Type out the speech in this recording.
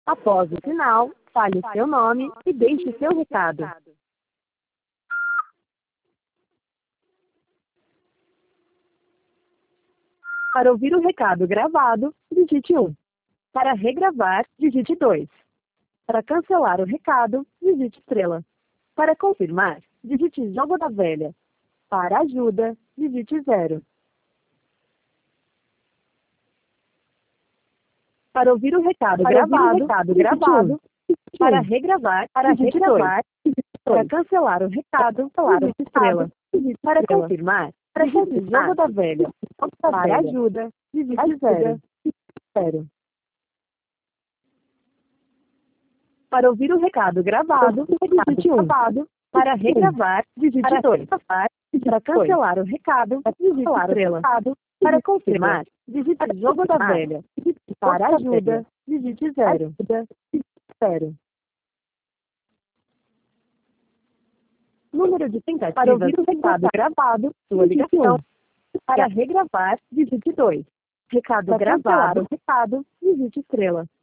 Após o sinal, fale seu nome e deixe seu recado. Para ouvir o recado gravado, digite 1. Para regravar, digite 2. Para cancelar o recado, digite estrela. Para confirmar, digite jogo da velha. Para ajuda, digite 0. Para ouvir o recado gravado, para regravar, digite 2. Para cancelar o recado, digite estrela. Para confirmar, digite jogo da velha. Para ajuda, digite 0. Para ouvir o recado gravado, digite 1. Para regravar, digite 2. Para cancelar o recado, digite estrela. Para confirmar, digite jogo da velha. Para ajuda, digite 0. Número de tentativas para ouvir o recado gravado, sua ligação. Para regravar, digite 2. Recado gravado, digite estrela.